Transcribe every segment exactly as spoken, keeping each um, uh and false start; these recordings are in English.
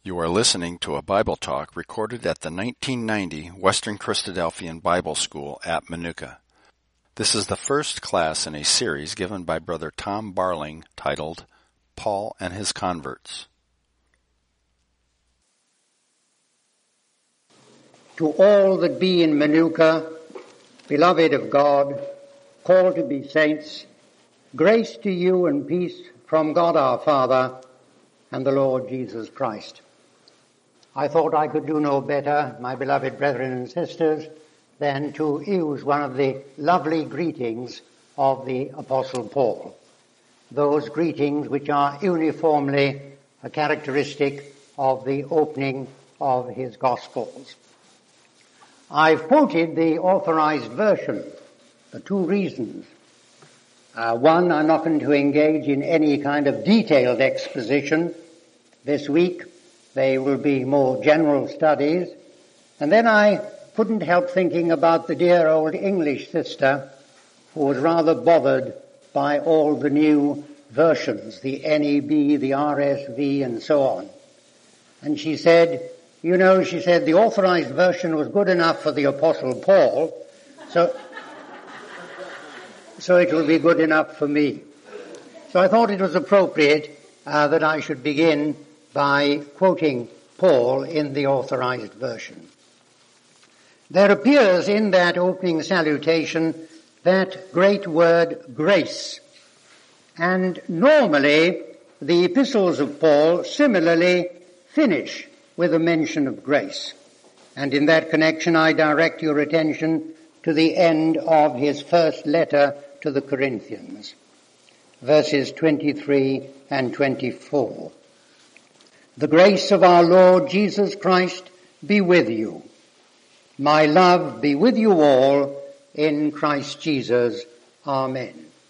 You are listening to a Bible talk recorded at the nineteen ninety Western Christadelphian Bible School at Manuka. This is the first class in a series given by Brother Tom Barling titled, Paul and His Converts. To all that be in Manuka, beloved of God, called to be saints, grace to you and peace from God our Father and the Lord Jesus Christ. I thought I could do no better, my beloved brethren and sisters, than to use one of the lovely greetings of the Apostle Paul. Those greetings which are uniformly a characteristic of the opening of his Gospels. I've quoted the Authorized Version for two reasons. Uh, one, I'm not going to engage in any kind of detailed exposition this week. They will be more general studies. And then I couldn't help thinking about the dear old English sister who was rather bothered by all the new versions, the N E B, the R S V, and so on. And she said, you know, she said, the Authorized Version was good enough for the Apostle Paul, so, so it will be good enough for me. So I thought it was appropriate uh, that I should begin by quoting Paul in the Authorized Version. There appears in that opening salutation that great word grace. And normally the epistles of Paul similarly finish with a mention of grace. And in that connection I direct your attention to the end of his first letter to the Corinthians, verses twenty-three and twenty-four. The grace of our Lord Jesus Christ be with you. My love be with you all in Christ Jesus. Amen.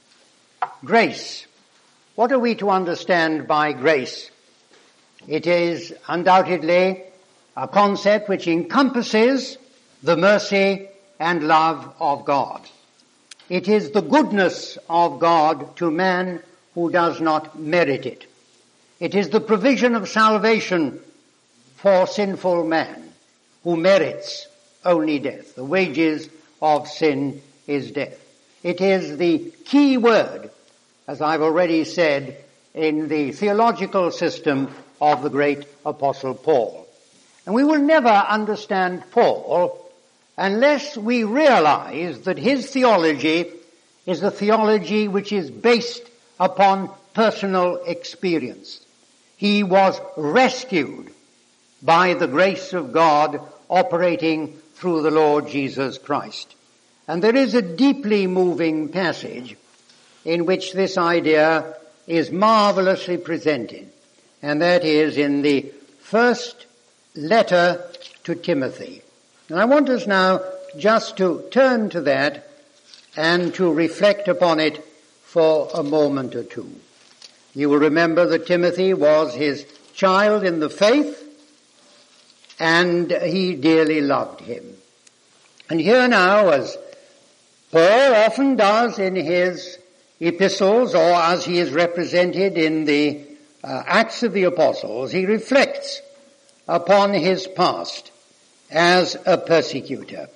Grace. What are we to understand by grace? It is undoubtedly a concept which encompasses the mercy and love of God. It is the goodness of God to man who does not merit it. It is the provision of salvation for sinful man who merits only death. The wages of sin is death. It is the key word, as I've already said, in the theological system of the great Apostle Paul. And we will never understand Paul unless we realize that his theology is a theology which is based upon personal experience. He was rescued by the grace of God operating through the Lord Jesus Christ. And there is a deeply moving passage in which this idea is marvelously presented, and that is in the first letter to Timothy. And I want us now just to turn to that and to reflect upon it for a moment or two. You will remember that Timothy was his child in the faith, and he dearly loved him. And here now, as Paul often does in his epistles, or as he is represented in the uh, Acts of the Apostles, he reflects upon his past as a persecutor.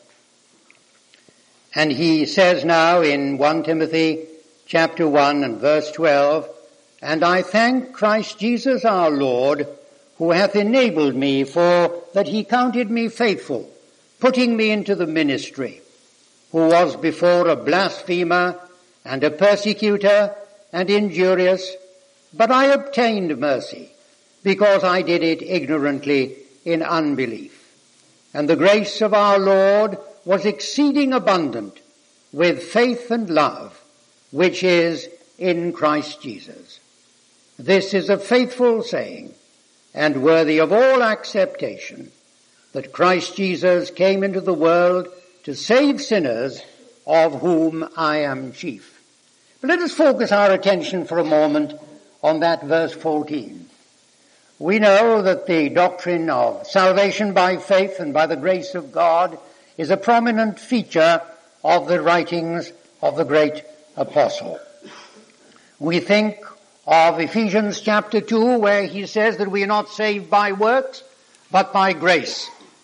And he says now in First Timothy chapter one and verse twelve, and I thank Christ Jesus our Lord, who hath enabled me, for that he counted me faithful, putting me into the ministry, who was before a blasphemer and a persecutor and injurious, but I obtained mercy, because I did it ignorantly in unbelief. And the grace of our Lord was exceeding abundant with faith and love, which is in Christ Jesus. This is a faithful saying, and worthy of all acceptation, that Christ Jesus came into the world to save sinners, of whom I am chief. But let us focus our attention for a moment on that verse fourteen. We know that the doctrine of salvation by faith and by the grace of God is a prominent feature of the writings of the great apostle. We think of Ephesians chapter two, where he says that we are not saved by works, but by grace.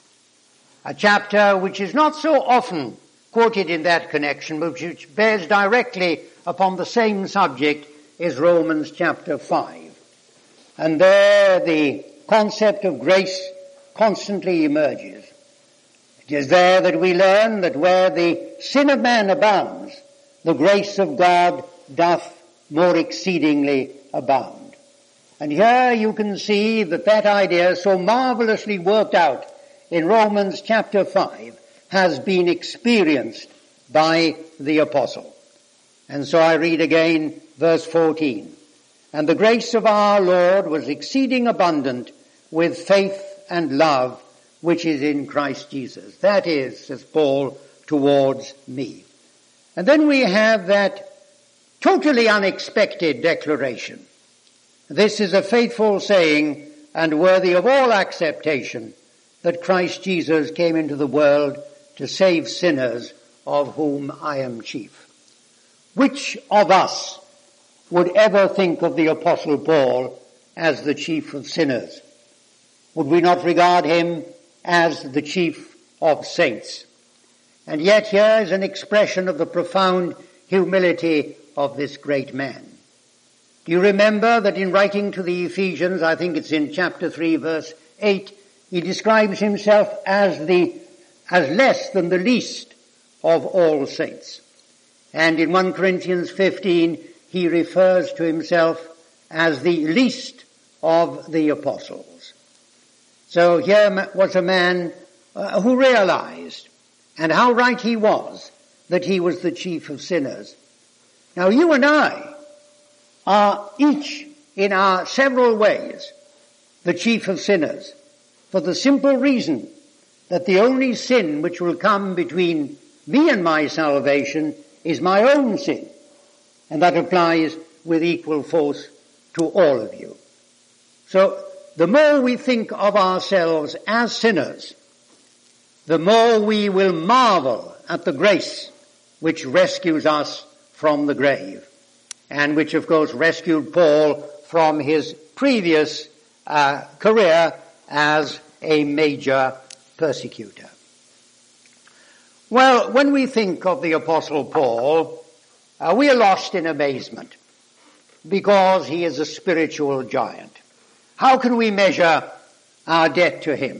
A chapter which is not so often quoted in that connection, but which bears directly upon the same subject, is Romans chapter five. And there the concept of grace constantly emerges. It is there that we learn that where the sin of man abounds, the grace of God doth more exceedingly abound. And here you can see that that idea, so marvelously worked out in Romans chapter five, has been experienced by the apostle. And so I read again verse fourteen. And the grace of our Lord was exceeding abundant with faith and love, which is in Christ Jesus. That is, says Paul, towards me. And then we have that totally unexpected declaration. This is a faithful saying and worthy of all acceptation, that Christ Jesus came into the world to save sinners, of whom I am chief. Which of us would ever think of the Apostle Paul as the chief of sinners? Would we not regard him as the chief of saints? And yet here is an expression of the profound humility of this great man. Do you remember that in writing to the Ephesians, I think it's in chapter three, verse eight, he describes himself as the, as less than the least of all saints. And in First Corinthians fifteen, he refers to himself as the least of the apostles. So here was a man uh, who realized, and how right he was, that he was the chief of sinners. Now you and I are each in our several ways the chief of sinners, for the simple reason that the only sin which will come between me and my salvation is my own sin. And that applies with equal force to all of you. So the more we think of ourselves as sinners, the more we will marvel at the grace which rescues us from the grave, and which of course rescued Paul from his previous uh, career as a major persecutor. Well, when we think of the Apostle Paul, uh, we are lost in amazement, because he is a spiritual giant. How can we measure our debt to him?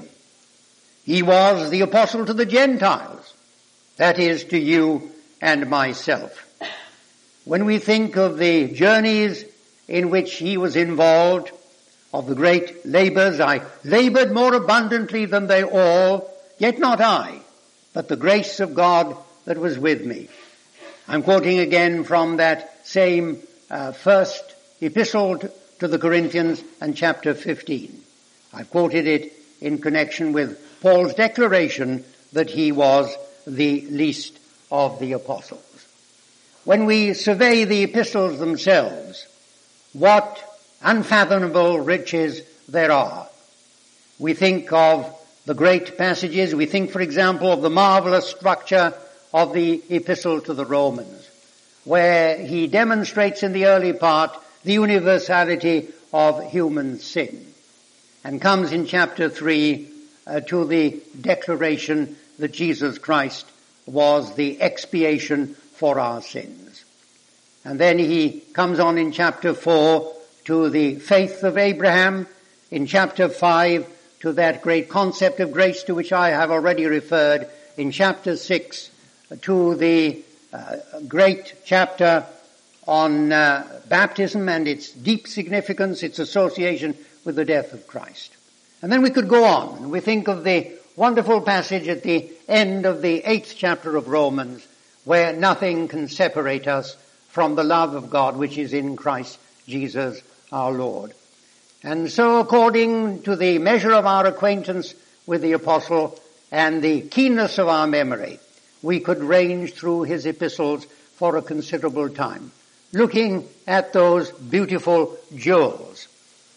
He was the apostle to the Gentiles, that is, to you and myself. When we think of the journeys in which he was involved, of the great labors, I labored more abundantly than they all, yet not I, but the grace of God that was with me. I'm quoting again from that same uh, first epistle to, to the Corinthians and chapter fifteen. I've quoted it in connection with Paul's declaration that he was the least of the apostles. When we survey the epistles themselves, what unfathomable riches there are. We think of the great passages. We think, for example, of the marvelous structure of the epistle to the Romans, where he demonstrates in the early part the universality of human sin, and comes in chapter three uh, to the declaration that Jesus Christ was the expiation for our sins. And then he comes on in chapter four to the faith of Abraham, in chapter five to that great concept of grace to which I have already referred, in chapter six to the uh, great chapter on uh, baptism and its deep significance, its association with the death of Christ. And then we could go on. We think of the wonderful passage at the end of the eighth chapter of Romans, where nothing can separate us from the love of God which is in Christ Jesus our Lord. And so according to the measure of our acquaintance with the apostle and the keenness of our memory, we could range through his epistles for a considerable time, looking at those beautiful jewels.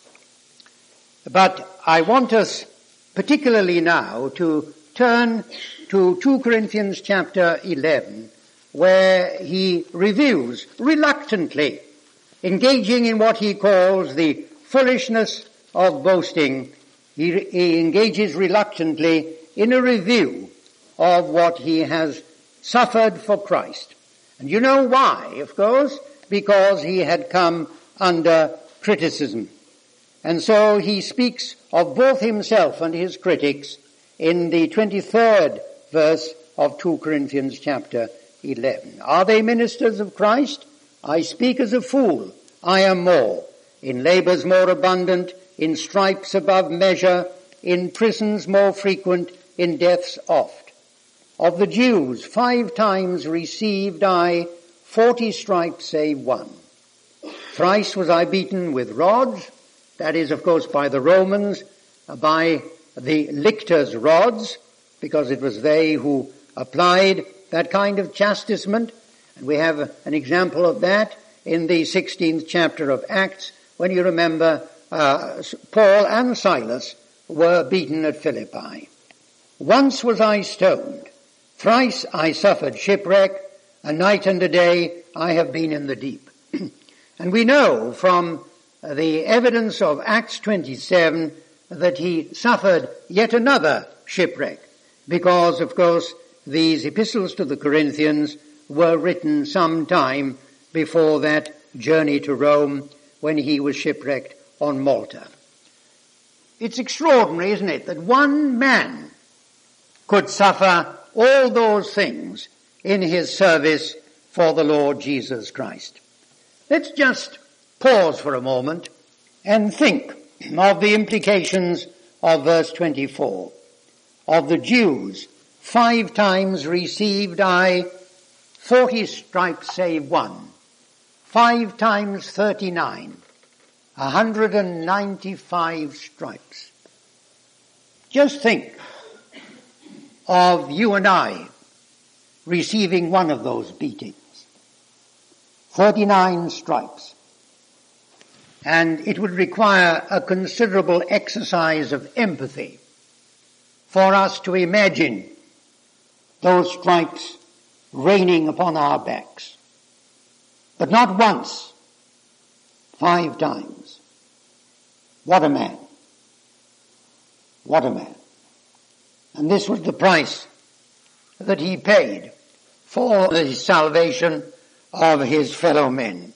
But I want us particularly now to turn to Second Corinthians chapter eleven, where he reviews reluctantly engaging in what he calls the foolishness of boasting, he, he engages reluctantly in a review of what he has suffered for Christ. And you know why, of course, because he had come under criticism. And so he speaks of both himself and his critics in the twenty-third verse of Second Corinthians chapter eleven. Are they ministers of Christ? I speak as a fool. I am more. In labors more abundant, in stripes above measure, in prisons more frequent, in deaths oft. Of the Jews, five times received I forty stripes save one. Thrice was I beaten with rods, that is, of course, by the Romans, by the lictors' rods, because it was they who applied that kind of chastisement. And we have an example of that in the sixteenth chapter of Acts, when you remember uh, Paul and Silas were beaten at Philippi. Once was I stoned. Thrice I suffered shipwreck. A night and a day I have been in the deep. And we know from the evidence of Acts twenty-seven that he suffered yet another shipwreck, because, of course, these epistles to the Corinthians were written some time before that journey to Rome, when he was shipwrecked on Malta. It's extraordinary, isn't it, that one man could suffer all those things in his service for the Lord Jesus Christ. Let's just pause for a moment and think of the implications of verse twenty-four. Of the Jews, five times received I forty stripes save one. Five times thirty-nine. A hundred and ninety-five stripes. Just think of you and I receiving one of those beatings. Thirty-nine stripes. And it would require a considerable exercise of empathy for us to imagine those stripes raining upon our backs. But not once, five times. What a man. What a man. And this was the price that he paid for the salvation of his fellow men.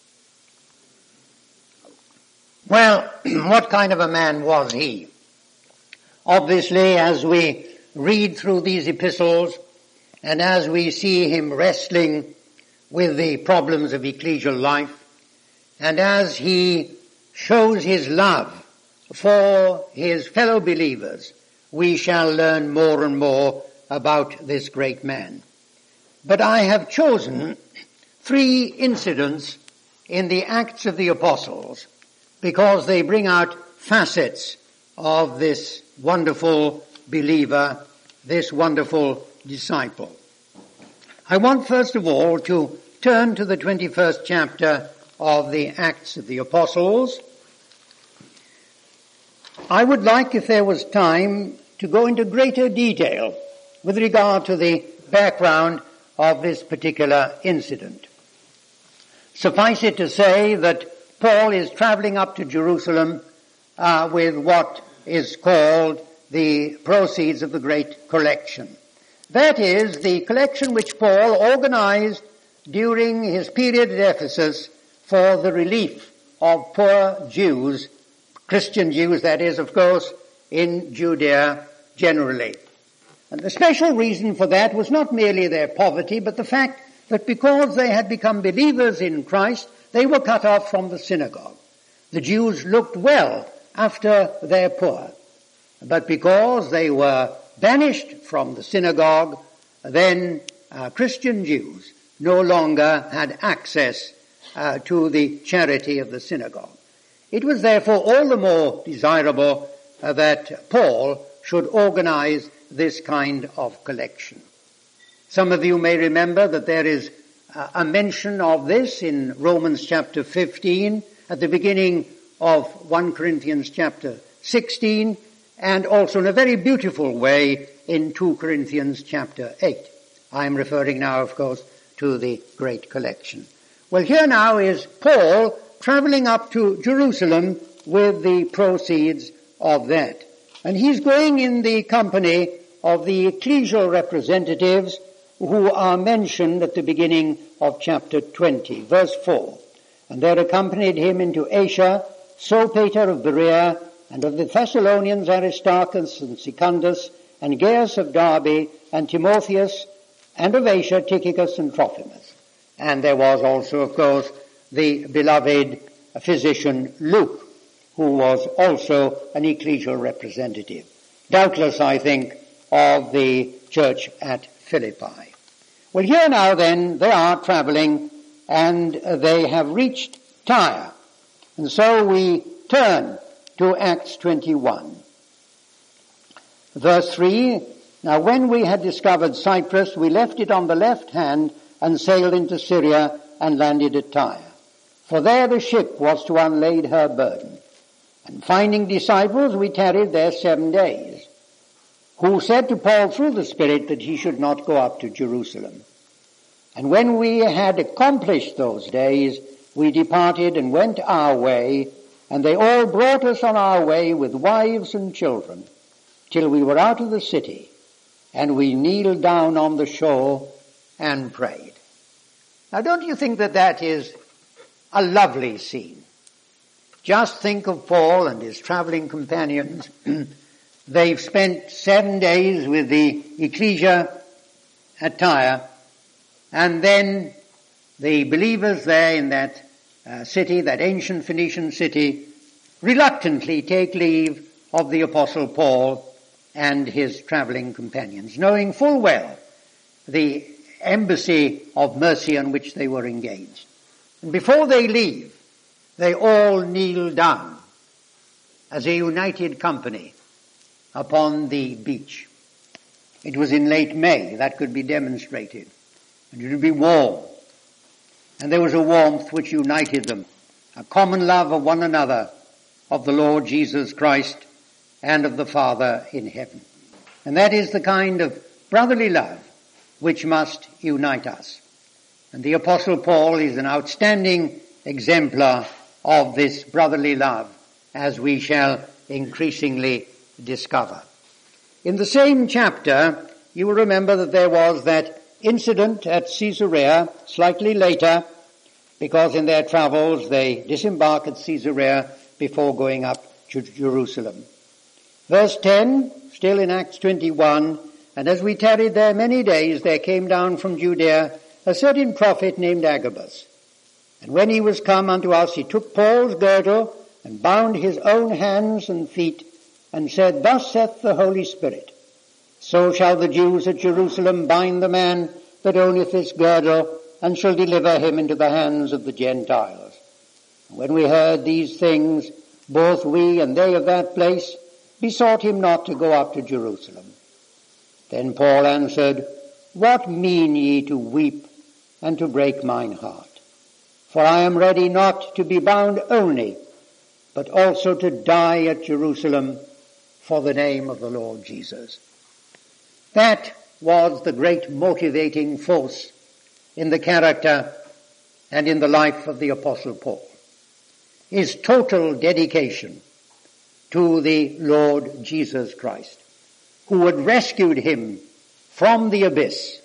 Well, what kind of a man was he? Obviously, as we read through these epistles and as we see him wrestling with the problems of ecclesial life, and as he shows his love for his fellow believers, we shall learn more and more about this great man. But I have chosen three incidents in the Acts of the Apostles because they bring out facets of this wonderful believer, this wonderful disciple. I want first of all to turn to the twenty-first chapter of the Acts of the Apostles. I would like, if there was time, to go into greater detail with regard to the background of this particular incident. Suffice it to say that Paul is traveling up to Jerusalem uh, with what is called the proceeds of the Great Collection. That is, the collection which Paul organized during his period at Ephesus for the relief of poor Jews, Christian Jews, that is, of course, in Judea generally. And the special reason for that was not merely their poverty, but the fact that because they had become believers in Christ, they were cut off from the synagogue. The Jews looked well after their poor, but because they were banished from the synagogue, then uh, Christian Jews no longer had access uh, to the charity of the synagogue. It was therefore all the more desirable uh, that Paul should organize this kind of collection. Some of you may remember that there is uh, a mention of this in Romans chapter fifteen, at the beginning of First Corinthians chapter sixteen, and also in a very beautiful way in Second Corinthians chapter eight. I am referring now, of course, to the Great Collection. Well, here now is Paul traveling up to Jerusalem with the proceeds of that. And he's going in the company of the ecclesial representatives who are mentioned at the beginning of chapter twenty, verse four. And there accompanied him into Asia Sopater of Berea, and of the Thessalonians Aristarchus and Secundus, and Gaius of Derbe, and Timotheus, and of Asia Tychicus and Trophimus. And there was also, of course, the beloved physician Luke, who was also an ecclesial representative. Doubtless, I think, of the church at Philippi. Well, here now then, they are traveling, and they have reached Tyre. And so we turn to Acts twenty-one. Verse three, now when we had discovered Cyprus, we left it on the left hand and sailed into Syria and landed at Tyre. For there the ship was to unlade her burden. And finding disciples, we tarried there seven days, who said to Paul through the Spirit that he should not go up to Jerusalem. And when we had accomplished those days, we departed and went our way, and they all brought us on our way with wives and children, till we were out of the city, and we kneeled down on the shore and prayed. Now don't you think that that is a lovely scene? Just think of Paul and his traveling companions. They've spent seven days with the ecclesia at Tyre, and then the believers there in that uh, city, that ancient Phoenician city, reluctantly take leave of the Apostle Paul and his traveling companions, knowing full well the embassy of mercy on which they were engaged. And before they leave, they all kneel down as a united company upon the beach. It was in late May, that could be demonstrated. And it would be warm. And there was a warmth which united them, a common love of one another, of the Lord Jesus Christ and of the Father in heaven. And that is the kind of brotherly love which must unite us. And the Apostle Paul is an outstanding exemplar of this brotherly love, as we shall increasingly discover. In the same chapter, you will remember that there was that incident at Caesarea slightly later, because in their travels they disembark at Caesarea before going up to Jerusalem. Verse ten, still in Acts twenty-one, and as we tarried there many days, there came down from Judea a certain prophet named Agabus. And when he was come unto us, he took Paul's girdle and bound his own hands and feet, and said, Thus saith the Holy Spirit, So shall the Jews at Jerusalem bind the man that owneth this girdle, and shall deliver him into the hands of the Gentiles. And when we heard these things, both we and they of that place besought him not to go up to Jerusalem. Then Paul answered, What mean ye to weep and to break mine heart? For I am ready not to be bound only, but also to die at Jerusalem for the name of the Lord Jesus. That was the great motivating force in the character and in the life of the Apostle Paul. His total dedication to the Lord Jesus Christ, who had rescued him from the abyss.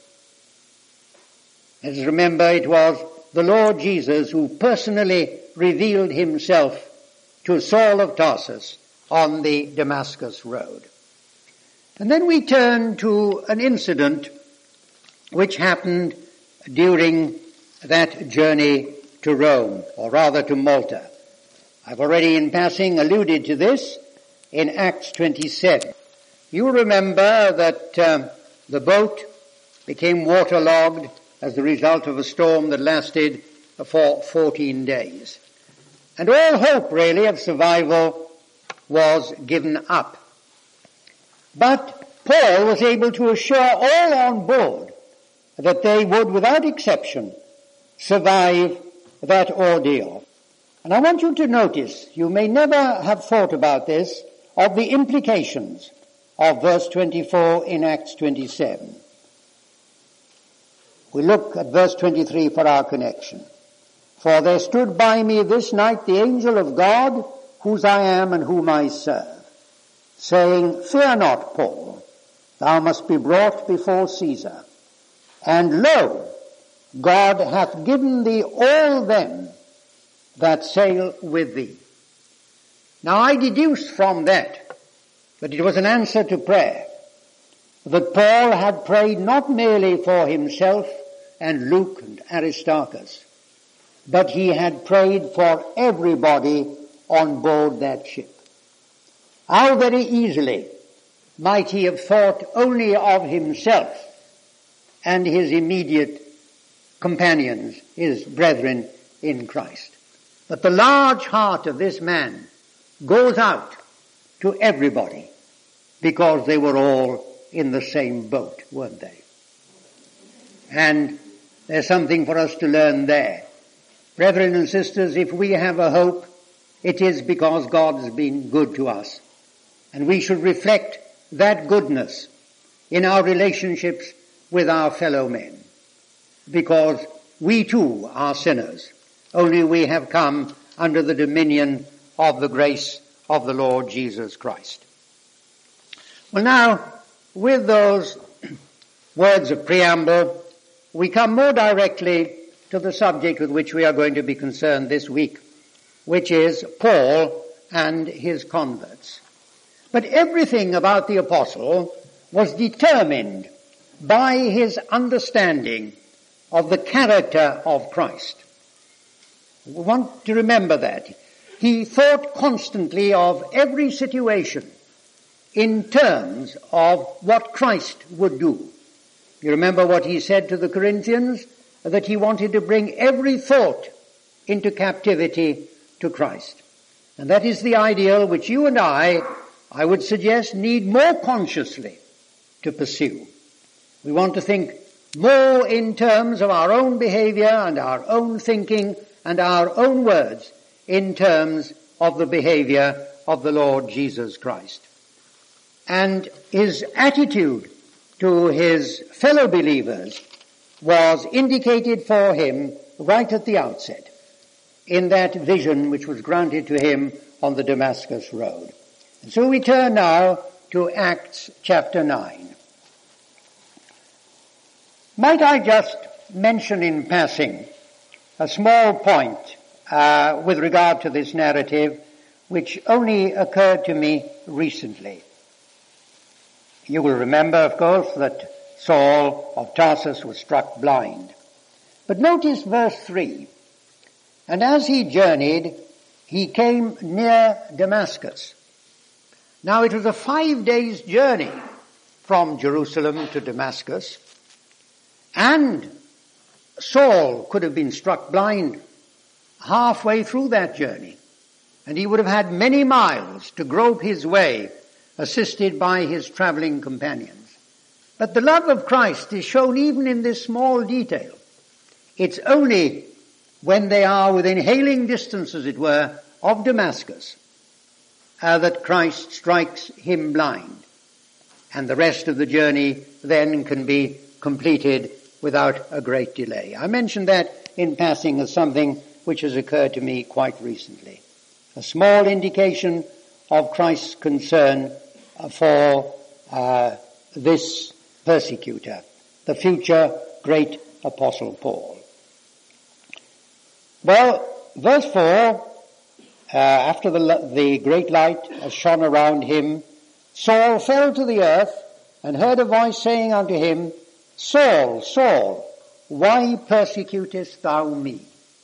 As remember, it was the Lord Jesus who personally revealed himself to Saul of Tarsus on the Damascus road. And then we turn to an incident which happened during that journey to Rome, or rather to Malta. I've already in passing alluded to this in Acts twenty-seven. You remember that uh, the boat became waterlogged as the result of a storm that lasted for fourteen days. And all hope really of survival was given up. But Paul was able to assure all on board that they would, without exception, survive that ordeal. And I want you to notice, you may never have thought about this, of the implications of verse twenty-four in Acts twenty-seven. We look at verse twenty-three for our connection. For there stood by me this night the angel of God, whose I am and whom I serve, saying, Fear not, Paul, thou must be brought before Caesar. And lo, God hath given thee all them that sail with thee. Now I deduce from that that it was an answer to prayer, that Paul had prayed not merely for himself and Luke and Aristarchus, but he had prayed for everybody on board that ship. How very easily might he have thought only of himself and his immediate companions, his brethren in Christ. But the large heart of this man goes out to everybody because they were all in the same boat, weren't they? And there's something for us to learn there. Brethren and sisters, if we have a hope, it is because God has been good to us. And we should reflect that goodness in our relationships with our fellow men. Because we too are sinners, only we have come under the dominion of the grace of the Lord Jesus Christ. Well, now, with those words of preamble, we come more directly to the subject with which we are going to be concerned this week, which is Paul and his converts. But everything about the apostle was determined by his understanding of the character of Christ. We want to remember that. He thought constantly of every situation in terms of what Christ would do. You remember what he said to the Corinthians? That he wanted to bring every thought into captivity to Christ. And that is the ideal which you and I, I would suggest, need more consciously to pursue. We want to think more in terms of our own behavior and our own thinking and our own words in terms of the behavior of the Lord Jesus Christ. And his attitude to his fellow believers was indicated for him right at the outset in that vision which was granted to him on the Damascus road. And so we turn now to Acts chapter nine. Might I just mention in passing a small point uh, with regard to this narrative which only occurred to me recently. You will remember, of course, that Saul of Tarsus was struck blind. But notice verse three. And as he journeyed, he came near Damascus. Now it was a five days journey from Jerusalem to Damascus, and Saul could have been struck blind halfway through that journey, and he would have had many miles to grope his way, assisted by his traveling companions. But the love of Christ is shown even in this small detail. It's only when they are within hailing distance, as it were, of Damascus, uh, that Christ strikes him blind. And the rest of the journey then can be completed without a great delay. I mentioned that in passing as something which has occurred to me quite recently. A small indication of Christ's concern for uh, this persecutor, the future great apostle Paul. Well, verse four, uh, after the, the great light has shone around him, Saul fell to the earth and heard a voice saying unto him, Saul, Saul, why persecutest thou me?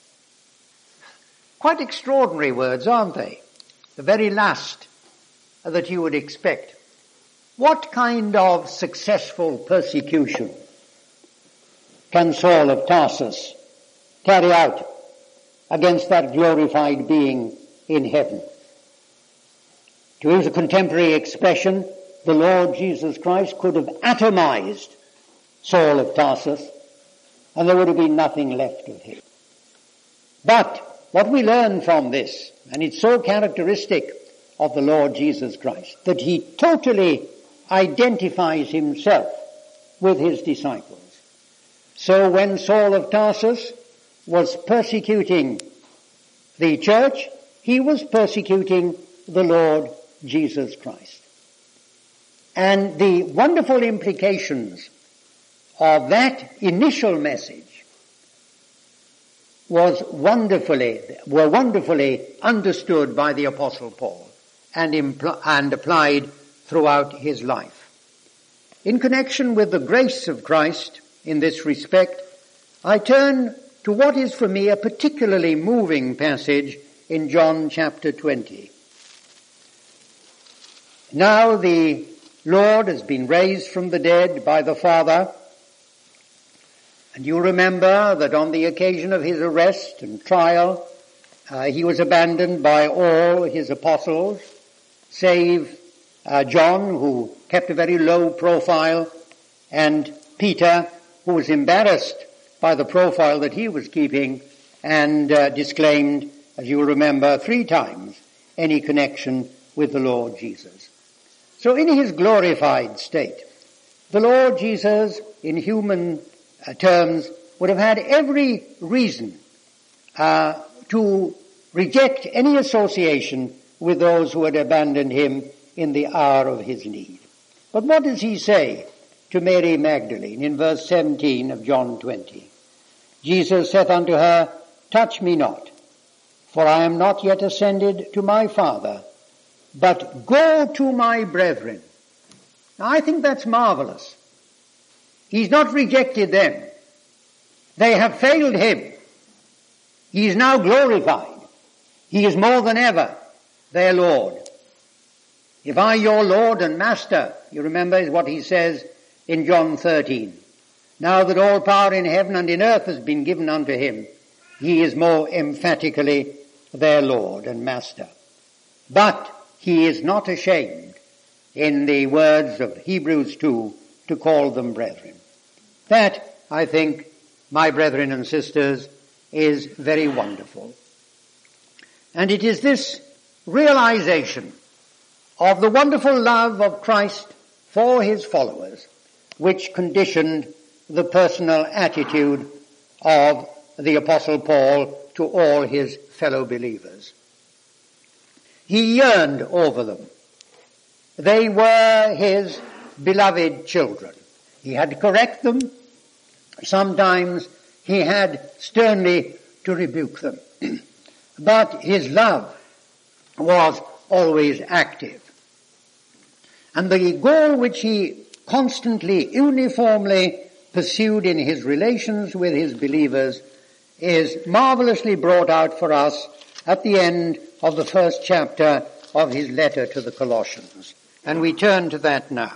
Quite extraordinary words, aren't they? The very last that you would expect. What kind of successful persecution can Saul of Tarsus carry out against that glorified being in heaven? To use a contemporary expression, the Lord Jesus Christ could have atomized Saul of Tarsus, and there would have been nothing left of him. But what we learn from this, and it's so characteristic of the Lord Jesus Christ, that he totally identifies himself with his disciples. So when Saul of Tarsus was persecuting the church, he was persecuting the Lord Jesus Christ. And the wonderful implications of that initial message was wonderfully, were wonderfully understood by the Apostle Paul and, impl- and applied throughout his life. In connection with the grace of Christ in this respect, I turn to what is for me a particularly moving passage in John chapter twenty. Now the Lord has been raised from the dead by the Father, and you remember that on the occasion of his arrest and trial, uh, he was abandoned by all his apostles, save uh, John, who kept a very low profile, and Peter, who was embarrassed by the profile that he was keeping and uh, disclaimed, as you remember, three times any connection with the Lord Jesus. So in his glorified state, the Lord Jesus, in human uh, terms, would have had every reason uh, to reject any association with those who had abandoned him in the hour of his need. But what does he say to Mary Magdalene in verse seventeen of John twenty? Jesus saith unto her, touch me not, for I am not yet ascended to my Father, but go to my brethren. Now I think that's marvelous. He's not rejected them. They have failed him. He is now glorified. He is more than ever their Lord. If I, your Lord and Master, you remember is what he says in John thirteen. Now that all power in heaven and in earth has been given unto him, he is more emphatically their Lord and Master. But he is not ashamed, in the words of Hebrews two, to call them brethren. That, I think, my brethren and sisters, is very wonderful. And it is this realization of the wonderful love of Christ for his followers which conditioned the personal attitude of the Apostle Paul to all his fellow believers. He yearned over them. They were his beloved children. He had to correct them. Sometimes he had sternly to rebuke them. But his love was always active. And the goal which he constantly, uniformly pursued in his relations with his believers is marvelously brought out for us at the end of the first chapter of his letter to the Colossians. And we turn to that now.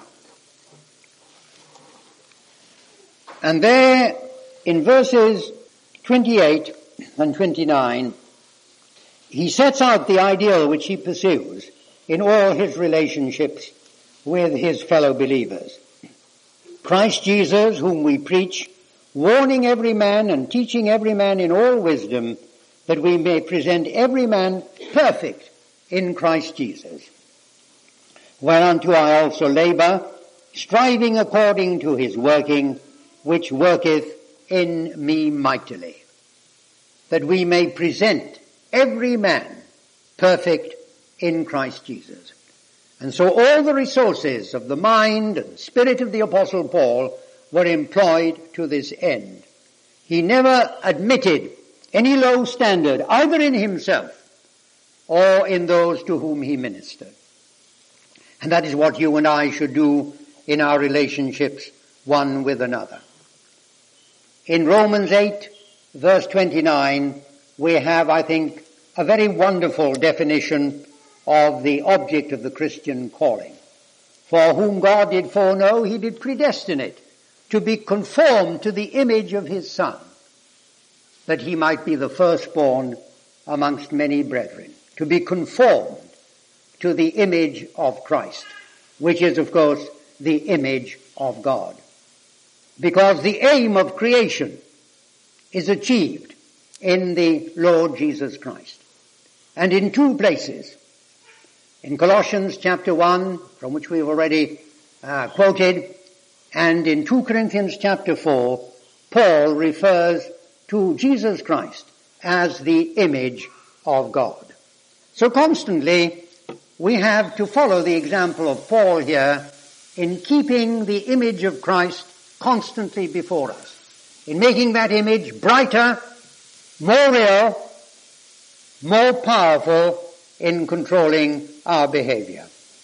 And there, in verses twenty-eight and twenty-nine, he sets out the ideal which he pursues in all his relationships with his fellow believers. Christ Jesus, whom we preach, warning every man and teaching every man in all wisdom, that we may present every man perfect in Christ Jesus. Whereunto I also labor, striving according to his working, which worketh in me mightily, that we may present every man perfect in Christ Jesus. And so all the resources of the mind and spirit of the Apostle Paul were employed to this end. He never admitted any low standard, either in himself or in those to whom he ministered. And that is what you and I should do in our relationships one with another. In Romans eight, verse twenty-nine, we have, I think, a very wonderful definition of the object of the Christian calling. For whom God did foreknow, he did predestinate to be conformed to the image of his Son, that he might be the firstborn amongst many brethren, to be conformed to the image of Christ, which is, of course, the image of God. Because the aim of creation is achieved in the Lord Jesus Christ. And in two places, in Colossians chapter one, from which we have already uh, quoted, and in two Corinthians chapter four, Paul refers to Jesus Christ as the image of God. So constantly we have to follow the example of Paul here in keeping the image of Christ constantly before us, in making that image brighter, more real, more powerful in controlling our behavior.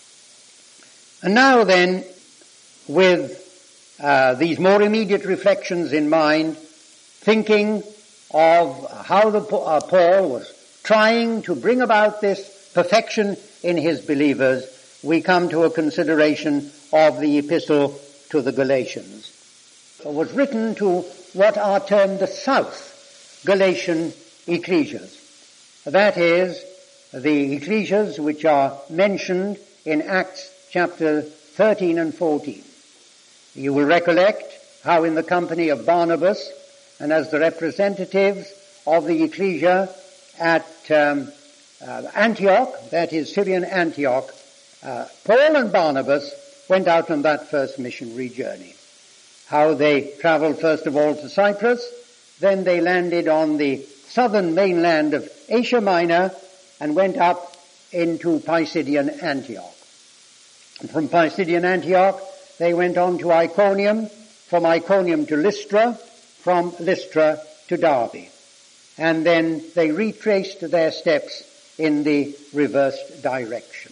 And now then, with uh, these more immediate reflections in mind, thinking of how the, uh, Paul was trying to bring about this perfection in his believers, we come to a consideration of the epistle to the Galatians. It was written to what are termed the South Galatian ecclesias. That is, the ecclesias which are mentioned in Acts chapter thirteen and fourteen. You will recollect how in the company of Barnabas and as the representatives of the ecclesia at um, uh, Antioch, that is Syrian Antioch, uh, Paul and Barnabas went out on that first missionary journey. How they traveled first of all to Cyprus, then they landed on the southern mainland of Asia Minor and went up into Pisidian Antioch. And from Pisidian Antioch, they went on to Iconium, from Iconium to Lystra, from Lystra to Derbe. And then they retraced their steps in the reversed direction.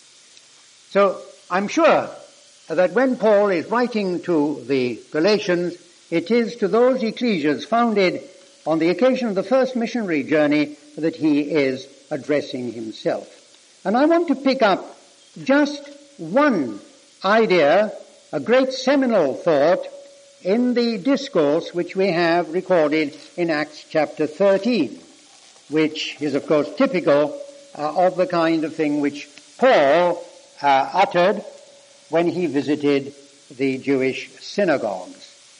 So I'm sure that when Paul is writing to the Galatians, it is to those ecclesias founded on the occasion of the first missionary journey that he is addressing himself. And I want to pick up just one idea, a great seminal thought, in the discourse which we have recorded in Acts chapter thirteen, which is of course typical uh, of the kind of thing which Paul uh, uttered when he visited the Jewish synagogues.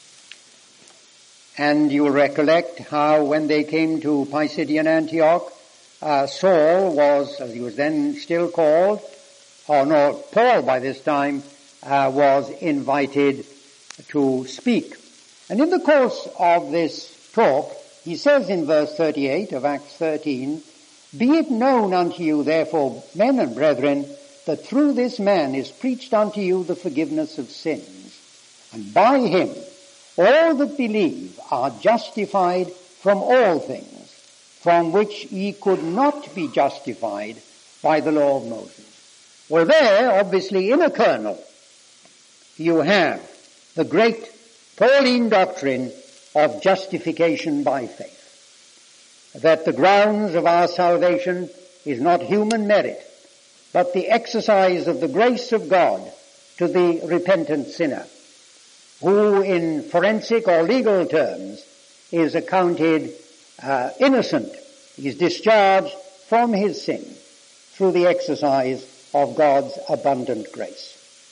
And you will recollect how when they came to Pisidian Antioch, uh, Saul was, as he was then still called, or no, Paul by this time, uh, was invited to speak. And in the course of this talk, he says in verse thirty-eight of Acts thirteen, "Be it known unto you, therefore, men and brethren, that through this man is preached unto you the forgiveness of sins. And by him all that believe are justified from all things, from which ye could not be justified by the law of Moses." Well, there, obviously, in a kernel, you have the great Pauline doctrine of justification by faith. That the grounds of our salvation is not human merit, but the exercise of the grace of God to the repentant sinner, who in forensic or legal terms is accounted uh, innocent. He is discharged from his sin through the exercise of God's abundant grace.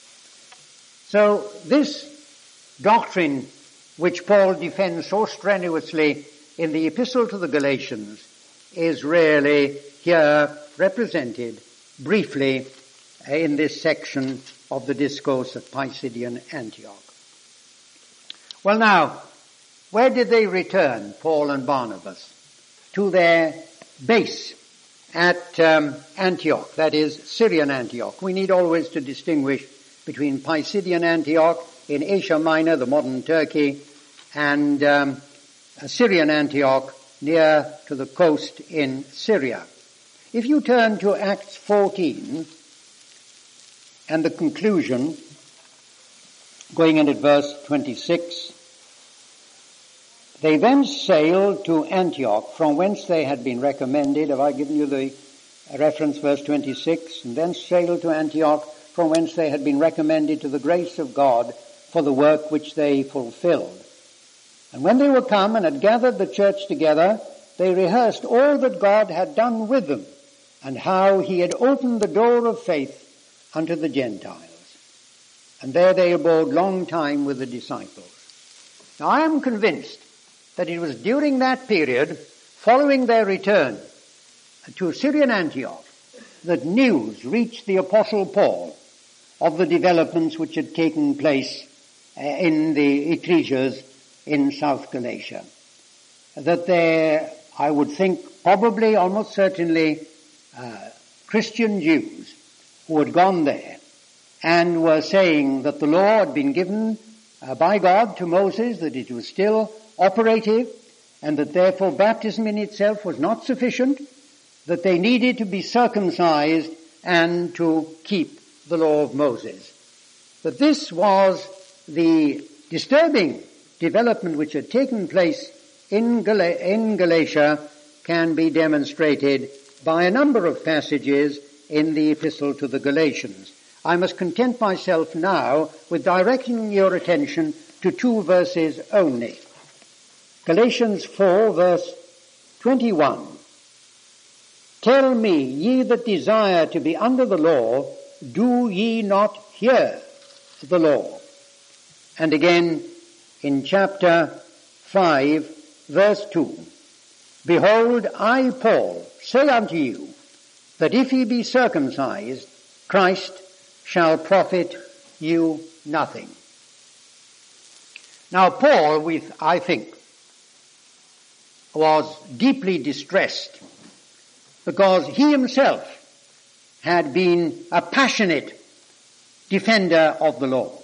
So this doctrine which Paul defends so strenuously in the epistle to the Galatians is really here represented briefly in this section of the discourse of Pisidian Antioch. Well now, where did they return, Paul and Barnabas? To their base at um, Antioch, that is Syrian Antioch. We need always to distinguish between Pisidian Antioch in Asia Minor, the modern Turkey, and um, Syrian Antioch near to the coast in Syria. If you turn to Acts fourteen and the conclusion, going in at verse twenty-six, "They then sailed to Antioch, from whence they had been recommended." Have I given you the reference, verse twenty-six? "And then sailed to Antioch, from whence they had been recommended to the grace of God for the work which they fulfilled. And when they were come and had gathered the church together, they rehearsed all that God had done with them, and how he had opened the door of faith unto the Gentiles. And there they abode long time with the disciples." Now I am convinced that it was during that period, following their return to Syrian Antioch, that news reached the Apostle Paul of the developments which had taken place in the ecclesias in South Galatia. that there, I would think, probably, almost certainly, uh, Christian Jews who had gone there and were saying that the law had been given uh, by God to Moses, that it was still operative, and that therefore baptism in itself was not sufficient, that they needed to be circumcised and to keep the law of Moses. But this was the disturbing development which had taken place in, Gal- in Galatia can be demonstrated by a number of passages in the epistle to the Galatians. I must content myself now with directing your attention to two verses only. Galatians four, verse twenty-one. Tell me, ye that desire to be under the law, do ye not hear the law? And again in chapter five, verse two. Behold, I, Paul, say unto you, that if ye be circumcised, Christ shall profit you nothing. Now Paul, we, I think, was deeply distressed because he himself had been a passionate defender of the law.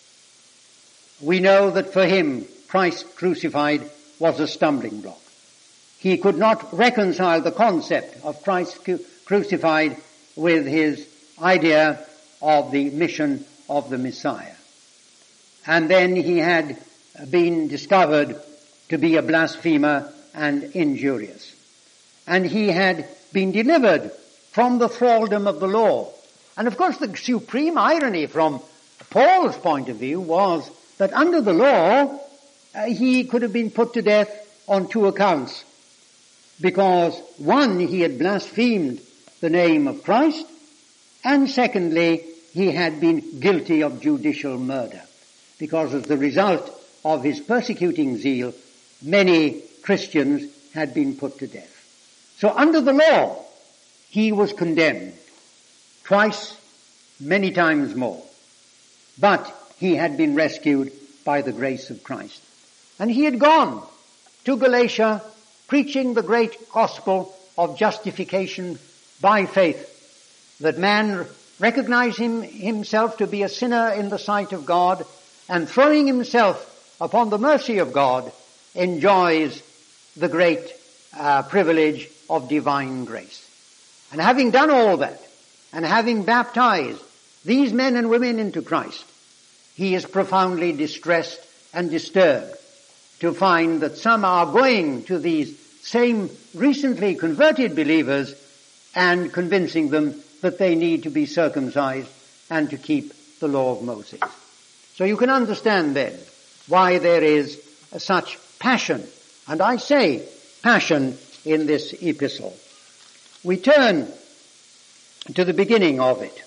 We know that for him, Christ crucified was a stumbling block. He could not reconcile the concept of Christ crucified with his idea of the mission of the Messiah. And then he had been discovered to be a blasphemer and injurious. And he had been delivered from the thraldom of the law. And of course the supreme irony from Paul's point of view was that under the law uh, he could have been put to death on two accounts. Because one, he had blasphemed the name of Christ, and secondly, he had been guilty of judicial murder. Because as the result of his persecuting zeal, many Christians had been put to death. So under the law, he was condemned twice, many times more. But he had been rescued by the grace of Christ. And he had gone to Galatia preaching the great gospel of justification by faith, that man recognize him, himself to be a sinner in the sight of God, and throwing himself upon the mercy of God, enjoys the great uh, privilege of divine grace. And having done all that, and having baptized these men and women into Christ, he is profoundly distressed and disturbed to find that some are going to these same recently converted believers and convincing them that they need to be circumcised and to keep the law of Moses. So you can understand then why there is such passion, and I say passion, in this epistle. We turn to the beginning of it,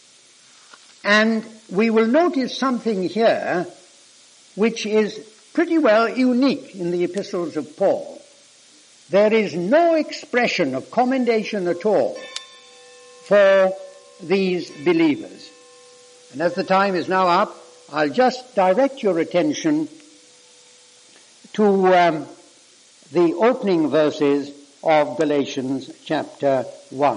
and we will notice something here which is pretty well unique in the epistles of Paul. There is no expression of commendation at all for these believers. And as the time is now up, I'll just direct your attention to um, the opening verses of Galatians chapter one.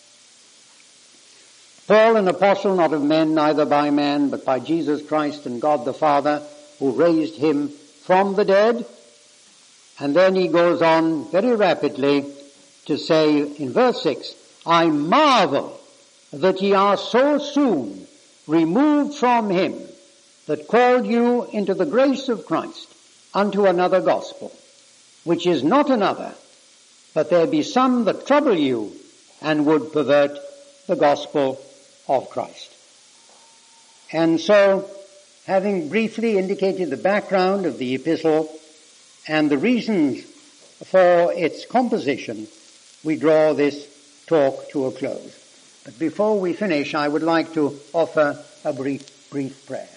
Paul, an apostle, not of men, neither by man, but by Jesus Christ and God the Father, who raised him from the dead. And then he goes on very rapidly to say in verse six, I marvel that ye are so soon removed from him that called you into the grace of Christ unto another gospel, which is not another, but there be some that trouble you and would pervert the gospel of Christ. And so, having briefly indicated the background of the epistle and the reasons for its composition, we draw this talk to a close. But before we finish, I would like to offer a brief, brief prayer.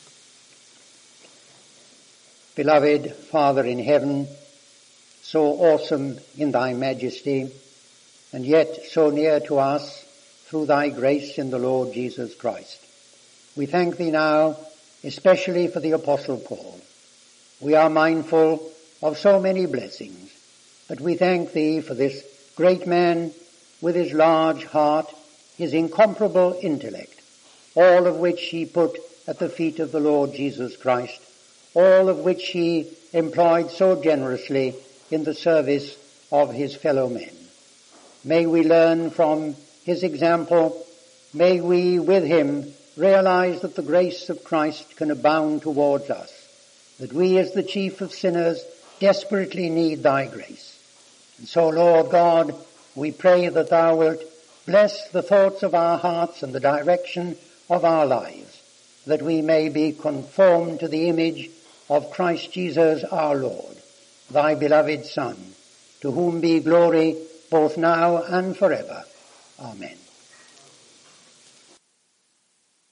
Beloved Father in heaven, so awesome in thy majesty, and yet so near to us through thy grace in the Lord Jesus Christ, we thank thee now especially for the Apostle Paul. We are mindful of so many blessings. But we thank thee for this great man with his large heart, his incomparable intellect, all of which he put at the feet of the Lord Jesus Christ, all of which he employed so generously in the service of his fellow men. May we learn from his example. May we, with him, realize that the grace of Christ can abound towards us, that we as the chief of sinners desperately need thy grace. And so, Lord God, we pray that thou wilt bless the thoughts of our hearts and the direction of our lives, that we may be conformed to the image of Christ Jesus our Lord, thy beloved Son, to whom be glory both now and forever. Amen.